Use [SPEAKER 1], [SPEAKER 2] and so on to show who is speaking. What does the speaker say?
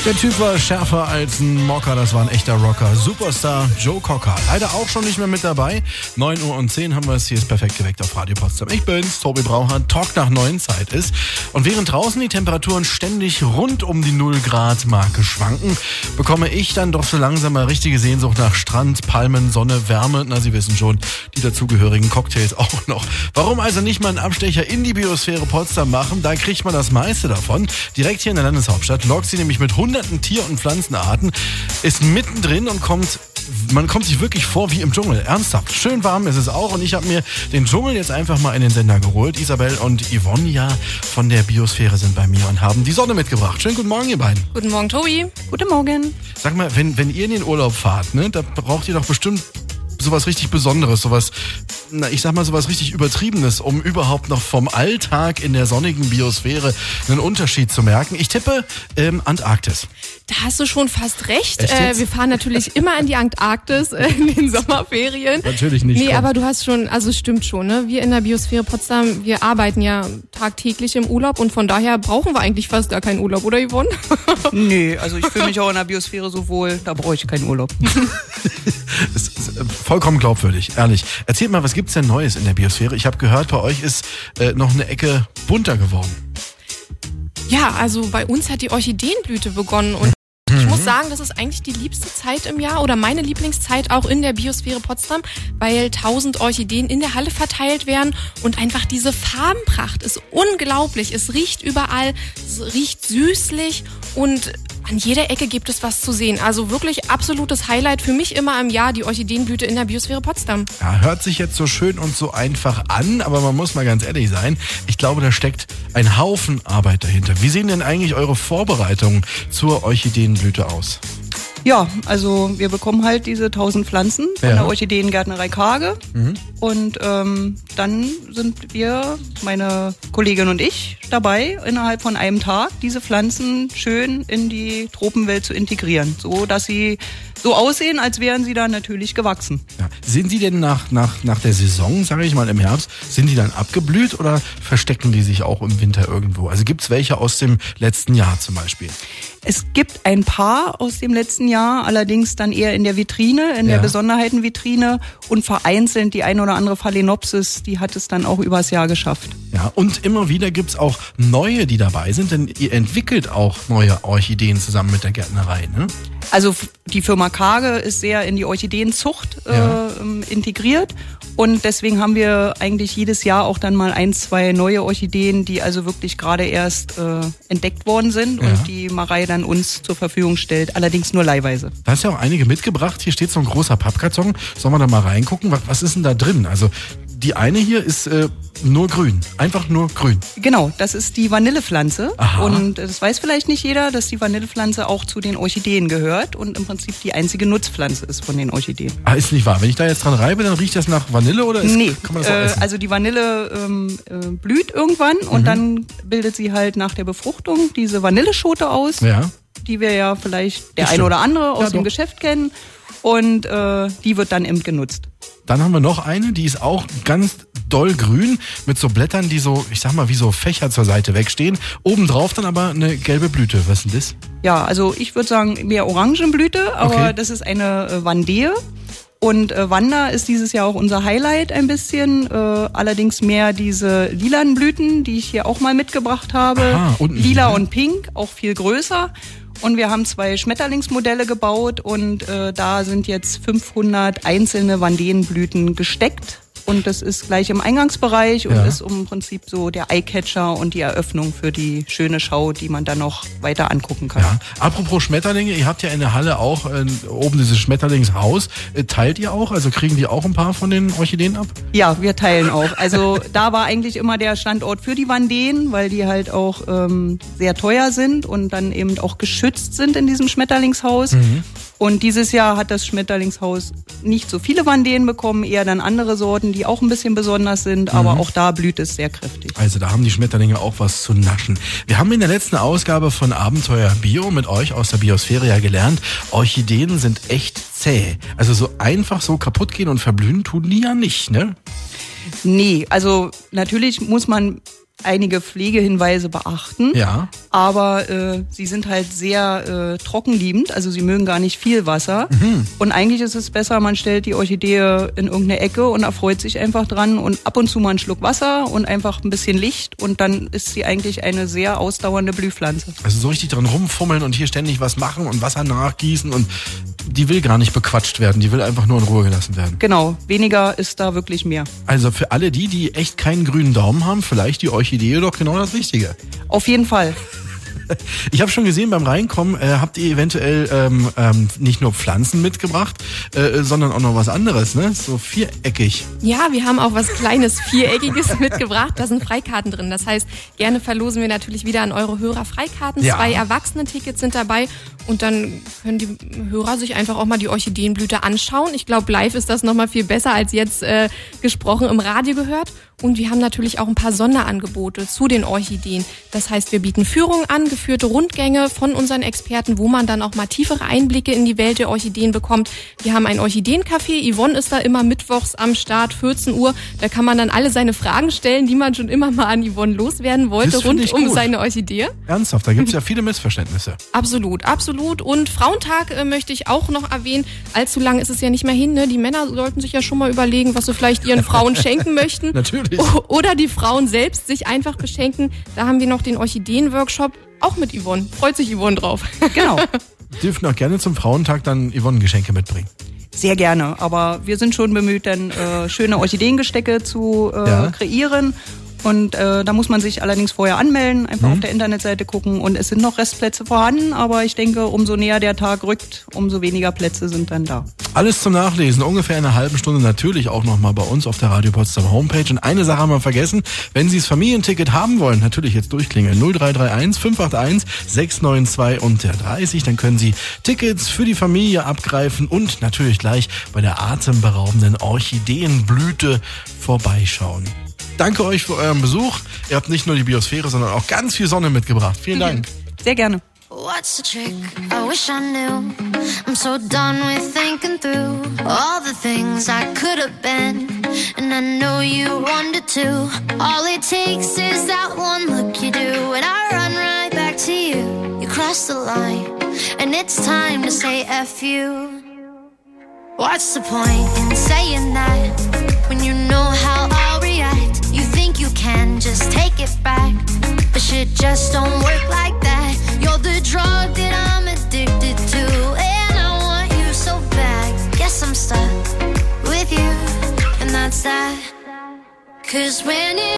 [SPEAKER 1] Der Typ war schärfer als ein Mocker, das war ein echter Rocker. Superstar Joe Cocker. Leider auch schon nicht mehr mit dabei. 9:10 Uhr haben wir es. Hier ist perfekt geweckt auf Radio Potsdam. Ich bin's, Tobi Brauhart. Talk nach 9 Zeit ist. Und während draußen die Temperaturen ständig rund um die 0-Grad-Marke schwanken, bekomme ich dann doch so langsam mal richtige Sehnsucht nach Strand, Palmen, Sonne, Wärme. Na, Sie wissen schon, die dazugehörigen Cocktails auch noch. Warum also nicht mal einen Abstecher in die Biosphäre Potsdam machen? Da kriegt man das meiste davon. Direkt hier in der Landeshauptstadt lockt sie nämlich mit hunderten Tier- und Pflanzenarten, ist mittendrin und man kommt sich wirklich vor wie im Dschungel. Ernsthaft. Schön warm ist es auch und ich habe mir den Dschungel jetzt einfach mal in den Sender geholt. Isabel und Yvonne von der Biosphäre sind bei mir und haben die Sonne mitgebracht. Schönen guten Morgen, ihr beiden.
[SPEAKER 2] Guten Morgen, Tobi. Guten Morgen.
[SPEAKER 1] Sag mal, wenn ihr in den Urlaub fahrt, ne, da braucht ihr doch bestimmt sowas richtig Besonderes, sowas richtig Übertriebenes, um überhaupt noch vom Alltag in der sonnigen Biosphäre einen Unterschied zu merken. Ich tippe Antarktis.
[SPEAKER 2] Da hast du schon fast recht. Wir fahren natürlich immer in die Antarktis in den Sommerferien.
[SPEAKER 1] Natürlich nicht.
[SPEAKER 2] Nee, aber du hast schon, also es stimmt schon, ne? Wir in der Biosphäre Potsdam, wir arbeiten ja tagtäglich im Urlaub und von daher brauchen wir eigentlich fast gar keinen Urlaub, oder Yvonne?
[SPEAKER 3] Nee, also ich fühle mich auch in der Biosphäre so wohl, da brauche ich keinen Urlaub.
[SPEAKER 1] Das ist vollkommen glaubwürdig, ehrlich. Erzählt mal, was gibt's denn Neues in der Biosphäre? Ich habe gehört, bei euch ist noch eine Ecke bunter geworden.
[SPEAKER 2] Ja, also bei uns hat die Orchideenblüte begonnen und ich muss sagen, das ist eigentlich die liebste Zeit im Jahr oder meine Lieblingszeit auch in der Biosphäre Potsdam, weil 1000 Orchideen in der Halle verteilt werden und einfach diese Farbenpracht ist unglaublich. Es riecht überall, es riecht süßlich und an jeder Ecke gibt es was zu sehen. Also wirklich absolutes Highlight für mich immer im Jahr, die Orchideenblüte in der Biosphäre Potsdam.
[SPEAKER 1] Ja, hört sich jetzt so schön und so einfach an, aber man muss mal ganz ehrlich sein. Ich glaube, da steckt ein Haufen Arbeit dahinter. Wie sehen denn eigentlich eure Vorbereitungen zur Orchideenblüte aus?
[SPEAKER 3] Ja, also wir bekommen halt diese 1000 Pflanzen von der Orchideengärtnerei Karge. Und dann sind wir, meine Kollegin und ich, dabei, innerhalb von einem Tag diese Pflanzen schön in die Tropenwelt zu integrieren, so dass sie so aussehen, als wären sie da natürlich gewachsen.
[SPEAKER 1] Ja. Sind die denn nach der Saison, sage ich mal im Herbst, sind die dann abgeblüht oder verstecken die sich auch im Winter irgendwo? Also gibt's welche aus dem letzten Jahr zum Beispiel?
[SPEAKER 3] Es gibt ein paar aus dem letzten Jahr, allerdings dann eher in der Vitrine, in der Besonderheitenvitrine und vereinzelt die eine oder andere Phalaenopsis, die hat es dann auch übers Jahr geschafft.
[SPEAKER 1] Ja, und immer wieder gibt's auch neue, die dabei sind, denn ihr entwickelt auch neue Orchideen zusammen mit der Gärtnerei, ne?
[SPEAKER 3] Also die Firma Karge ist sehr in die Orchideenzucht integriert und deswegen haben wir eigentlich jedes Jahr auch dann mal 1, 2 neue Orchideen, die also wirklich gerade erst entdeckt worden sind und die Marei dann uns zur Verfügung stellt, allerdings nur leihweise.
[SPEAKER 1] Da hast ja auch einige mitgebracht. Hier steht so ein großer Pappkarton. Sollen wir da mal reingucken? Was ist denn da drin? Also die eine hier ist nur grün. Einfach nur grün.
[SPEAKER 3] Genau, das ist die Vanillepflanze.
[SPEAKER 1] Aha.
[SPEAKER 3] Und das weiß vielleicht nicht jeder, dass die Vanillepflanze auch zu den Orchideen gehört und im Prinzip die einzige Nutzpflanze ist von den Orchideen.
[SPEAKER 1] Ah, ist nicht wahr. Wenn ich da jetzt dran reibe, dann riecht das nach Vanille oder kann man das auch essen?
[SPEAKER 3] Also die Vanille blüht irgendwann und dann bildet sie halt nach der Befruchtung diese Vanilleschote aus, die wir ja vielleicht der eine oder andere aus dem Geschäft kennen und die wird dann eben genutzt.
[SPEAKER 1] Dann haben wir noch eine, die ist auch ganz doll grün mit so Blättern, die so, ich sag mal, wie so Fächer zur Seite wegstehen. Obendrauf dann aber eine gelbe Blüte. Was ist denn das?
[SPEAKER 3] Ja, also ich würde sagen mehr Orangenblüte, aber das ist eine Vandee. Und Wanda ist dieses Jahr auch unser Highlight ein bisschen. Allerdings mehr diese lilanen Blüten, die ich hier auch mal mitgebracht habe.
[SPEAKER 1] Aha,
[SPEAKER 3] Lila und Pink, auch viel größer. Und wir haben 2 Schmetterlingsmodelle gebaut und da sind jetzt 500 einzelne Vandeenblüten gesteckt. Und das ist gleich im Eingangsbereich und ist im Prinzip so der Eyecatcher und die Eröffnung für die schöne Schau, die man dann noch weiter angucken kann.
[SPEAKER 1] Ja. Apropos Schmetterlinge, ihr habt ja in der Halle auch oben dieses Schmetterlingshaus. Teilt ihr auch? Also kriegen die auch ein paar von den Orchideen ab?
[SPEAKER 3] Ja, wir teilen auch. Also da war eigentlich immer der Standort für die Vandeen, weil die halt auch sehr teuer sind und dann eben auch geschützt sind in diesem Schmetterlingshaus. Und dieses Jahr hat das Schmetterlingshaus nicht so viele Vandeen bekommen, eher dann andere Sorten, die auch ein bisschen besonders sind, aber auch da blüht es sehr kräftig.
[SPEAKER 1] Also da haben die Schmetterlinge auch was zu naschen. Wir haben in der letzten Ausgabe von Abenteuer Bio mit euch aus der Biosphäre ja gelernt, Orchideen sind echt zäh. Also so einfach so kaputt gehen und verblühen tun die ja nicht, ne?
[SPEAKER 3] Nee, also natürlich muss man einige Pflegehinweise beachten.
[SPEAKER 1] Ja.
[SPEAKER 3] Aber sie sind halt sehr trockenliebend, also sie mögen gar nicht viel Wasser. Und eigentlich ist es besser, man stellt die Orchidee in irgendeine Ecke und erfreut sich einfach dran und ab und zu mal einen Schluck Wasser und einfach ein bisschen Licht und dann ist sie eigentlich eine sehr ausdauernde Blühpflanze.
[SPEAKER 1] Also so richtig dran rumfummeln und hier ständig was machen und Wasser nachgießen und die will gar nicht bequatscht werden, die will einfach nur in Ruhe gelassen werden.
[SPEAKER 3] Genau, weniger ist da wirklich mehr.
[SPEAKER 1] Also für alle die echt keinen grünen Daumen haben, vielleicht die Orchidee doch genau das Richtige.
[SPEAKER 3] Auf jeden Fall.
[SPEAKER 1] Ich habe schon gesehen, beim Reinkommen habt ihr eventuell nicht nur Pflanzen mitgebracht, sondern auch noch was anderes, ne? So viereckig.
[SPEAKER 2] Ja, wir haben auch was Kleines, Viereckiges mitgebracht. Da sind Freikarten drin. Das heißt, gerne verlosen wir natürlich wieder an eure Hörer Freikarten.
[SPEAKER 1] Ja.
[SPEAKER 2] 2 Erwachsenen-Tickets sind dabei. Und dann können die Hörer sich einfach auch mal die Orchideenblüte anschauen. Ich glaube, live ist das nochmal viel besser als jetzt gesprochen im Radio gehört. Und wir haben natürlich auch ein paar Sonderangebote zu den Orchideen. Das heißt, wir bieten Führungen an, geführte Rundgänge von unseren Experten, wo man dann auch mal tiefere Einblicke in die Welt der Orchideen bekommt. Wir haben ein Orchideencafé. Yvonne ist da immer mittwochs am Start, 14 Uhr. Da kann man dann alle seine Fragen stellen, die man schon immer mal an Yvonne loswerden wollte, rund um seine Orchidee.
[SPEAKER 1] Ernsthaft, da gibt's ja viele Missverständnisse.
[SPEAKER 2] Absolut, absolut. Und Frauentag möchte ich auch noch erwähnen. Allzu lang ist es ja nicht mehr hin. Ne? Die Männer sollten sich ja schon mal überlegen, was sie vielleicht ihren Frauen schenken möchten.
[SPEAKER 1] Natürlich.
[SPEAKER 2] Oder die Frauen selbst sich einfach beschenken. Da haben wir noch den Orchideen-Workshop, auch mit Yvonne. Freut sich Yvonne drauf.
[SPEAKER 3] Genau.
[SPEAKER 1] Dürfen auch gerne zum Frauentag dann Yvonne Geschenke mitbringen.
[SPEAKER 3] Sehr gerne, aber wir sind schon bemüht, dann schöne Orchideengestecke zu kreieren. Und da muss man sich allerdings vorher anmelden, einfach auf der Internetseite gucken. Und es sind noch Restplätze vorhanden, aber ich denke, umso näher der Tag rückt, umso weniger Plätze sind dann da.
[SPEAKER 1] Alles zum Nachlesen, ungefähr in einer halben Stunde natürlich auch nochmal bei uns auf der Radio Potsdam Homepage. Und eine Sache haben wir vergessen, wenn Sie das Familienticket haben wollen, natürlich jetzt durchklingeln, 0331 581 692 und der 30, dann können Sie Tickets für die Familie abgreifen und natürlich gleich bei der atemberaubenden Orchideenblüte vorbeischauen. Danke euch für euren Besuch. Ihr habt nicht nur die Biosphäre, sondern auch ganz viel Sonne mitgebracht. Vielen Dank.
[SPEAKER 3] Sehr gerne.
[SPEAKER 4] What's the trick? I wish I knew. I'm so done with thinking through all the things I could have been, and I know you wanted to. All it takes is that one look you do, and I run right back to you. You cross the line, and it's time to say F you. What's the point in saying that when you know how I'll react? You think you can just take it back, but shit just don't work like that. You're the drug that I'm addicted to, and I want you so bad. Guess I'm stuck with you, and that's that. 'Cause when it